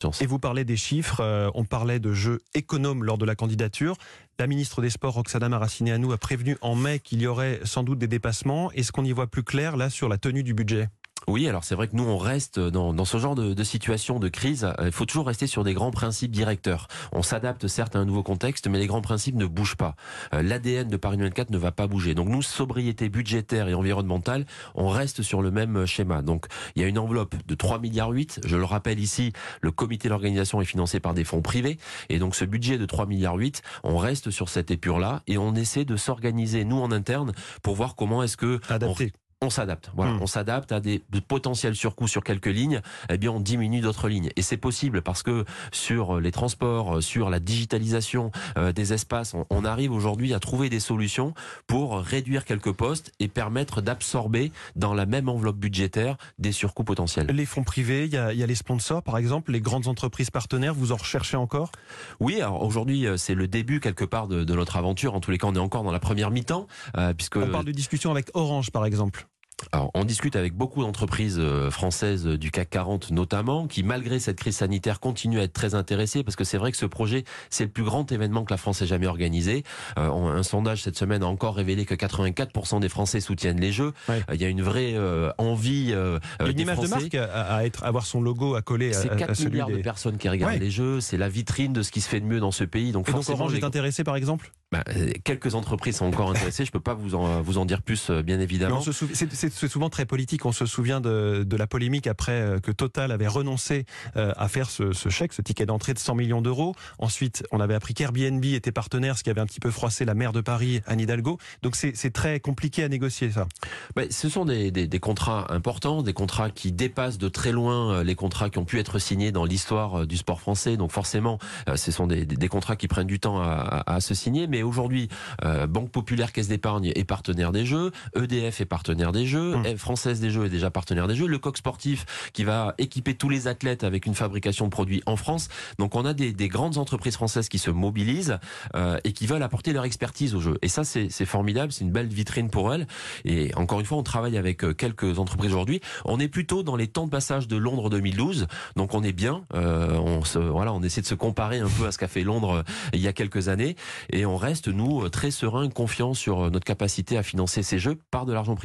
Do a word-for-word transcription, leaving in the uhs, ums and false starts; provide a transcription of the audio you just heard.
Et vous parlez des chiffres, euh, on parlait de jeux économes lors de la candidature. La ministre des Sports, Roxana Maracineanu, a prévenu en mai qu'il y aurait sans doute des dépassements. Est-ce qu'on y voit plus clair là sur la tenue du budget ? Oui, alors c'est vrai que nous on reste dans, dans ce genre de, de situation de crise. Il faut toujours rester sur des grands principes directeurs. On s'adapte certes à un nouveau contexte, mais les grands principes ne bougent pas. L'A D N de Paris vingt-quatre ne va pas bouger. Donc nous, sobriété budgétaire et environnementale, on reste sur le même schéma. Donc il y a une enveloppe de trois virgule huit milliards. Je le rappelle ici, le comité d'organisation est financé par des fonds privés. Et donc ce budget de trois virgule huit milliards, on reste sur cette épure-là et on essaie de s'organiser, nous en interne, pour voir comment est-ce que... Adapter. On... On s'adapte, voilà. Mmh. On s'adapte à des potentiels surcoûts sur quelques lignes. Eh bien, on diminue d'autres lignes. Et c'est possible parce que sur les transports, sur la digitalisation euh, des espaces, on, on arrive aujourd'hui à trouver des solutions pour réduire quelques postes et permettre d'absorber dans la même enveloppe budgétaire des surcoûts potentiels. Les fonds privés, il y a, il y a les sponsors, par exemple, les grandes entreprises partenaires. Vous en recherchez encore ? Oui, alors aujourd'hui, c'est le début quelque part de, de notre aventure. En tous les cas, on est encore dans la première mi-temps, euh, puisque on parle de discussions avec Orange, par exemple. Alors, on discute avec beaucoup d'entreprises françaises du C A C quarante notamment, qui malgré cette crise sanitaire continuent à être très intéressées, parce que c'est vrai que ce projet, c'est le plus grand événement que la France ait jamais organisé. Euh, un sondage cette semaine a encore révélé que quatre-vingt-quatre pour cent des Français soutiennent les Jeux. Ouais. Il y a une vraie euh, envie euh, Il y a une des image Français. de marque à, à être, à avoir son logo accolé à, c'est quatre milliards des... de personnes qui regardent ouais. les Jeux, c'est la vitrine de ce qui se fait de mieux dans ce pays. Donc, Et donc Orange les... est intéressé, par exemple ? Bah, quelques entreprises sont encore intéressées, je peux pas vous en, vous en dire plus, bien évidemment. On se souv... c'est, c'est, c'est souvent très politique, on se souvient de, de la polémique après que Total avait renoncé à faire ce, ce chèque, ce ticket d'entrée de cent millions d'euros. Ensuite, on avait appris qu'Airbnb était partenaire, ce qui avait un petit peu froissé la maire de Paris, Anne Hidalgo. Donc c'est, c'est très compliqué à négocier, ça. Bah, ce sont des, des, des contrats importants, des contrats qui dépassent de très loin les contrats qui ont pu être signés dans l'histoire du sport français. Donc forcément, ce sont des, des contrats qui prennent du temps à, à, à se signer, mais aujourd'hui, euh, Banque Populaire, Caisse d'Épargne est partenaire des Jeux, E D F est partenaire des Jeux, mmh. Française des Jeux est déjà partenaire des Jeux, le Coq Sportif qui va équiper tous les athlètes avec une fabrication de produits en France. Donc on a des, des grandes entreprises françaises qui se mobilisent euh, et qui veulent apporter leur expertise aux Jeux. Et ça, c'est, c'est formidable, c'est une belle vitrine pour elles. Et encore une fois, on travaille avec quelques entreprises aujourd'hui. On est plutôt dans les temps de passage de Londres deux mille douze, donc on est bien. Euh, on se, voilà, on essaie de se comparer un peu à ce qu'a fait Londres il y a quelques années, et on reste nous très sereins, confiants sur notre capacité à financer ces Jeux par de l'argent privé.